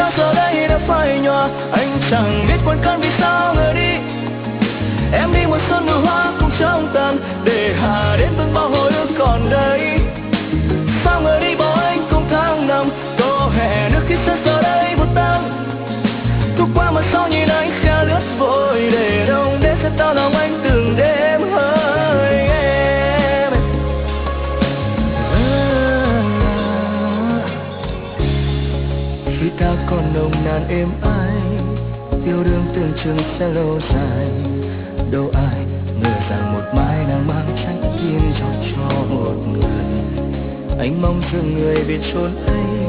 ta giờ đây đã phai nhòa. Anh chẳng biết quên cơn vì sao người đi. Em đi một xuân nụ hoa cũng trong tàn, để hà đến từng bao hồi ức còn đây. Sao người đi bỏ anh cùng tháng năm, có hẹn nước khi xa giờ đây một tan. Thu qua mà sau nhìn anh khẽ lướt vội, để đông đến sẽ tao lòng anh từng đêm hỡi em. Khi ta còn nồng nàn êm ái, yêu đương tưởng chừng sẽ lâu dài. Đâu ai ngờ rằng một mai nàng mang trái tim cho một người. Anh mong rằng người về chốn ấy